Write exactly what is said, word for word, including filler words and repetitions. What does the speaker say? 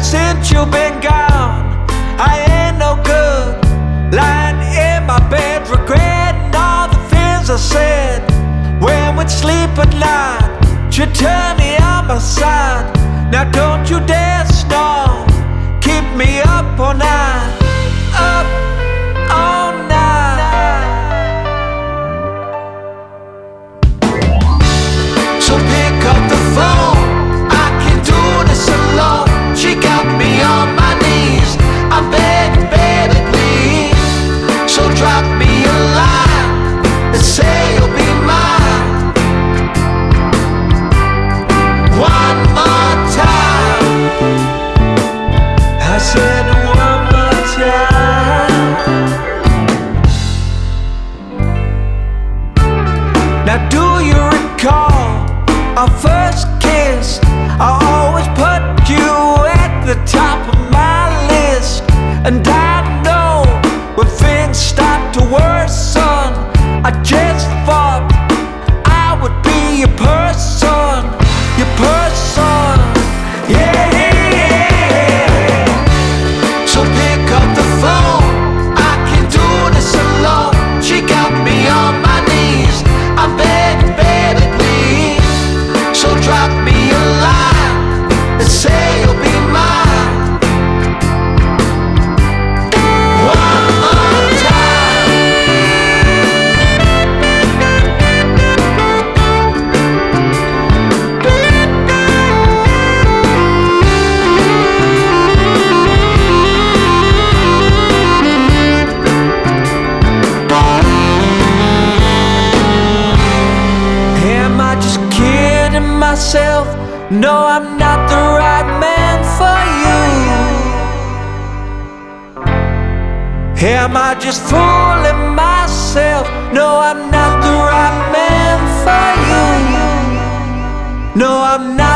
since you've been gone, I ain't no good. Lying in my bed, regretting all the things I said. When we'd sleep at night, you turn me on my side. Now don't you dare snore, keep me up all night, up all night. So pick up the phone, I can't do this alone. She got me on my knees, I'm begging, baby, please. So drop me a line and say you'll be mine. One more time, I said one more time. Now do you recall our first kiss? I always put you at the top of my list. And I know when things start to worsen, I just thought I would be your person, your person, yeah, yeah, yeah. So pick up the phone, I can't do this alone. She got me on my knees, I'm begging, baby, please. So drop me a line and say you'll be mine. One more time. Am I just kidding myself? No, I'm not the right man for you. Am I just fooling myself? No, I'm not the right man for you. No, I'm not.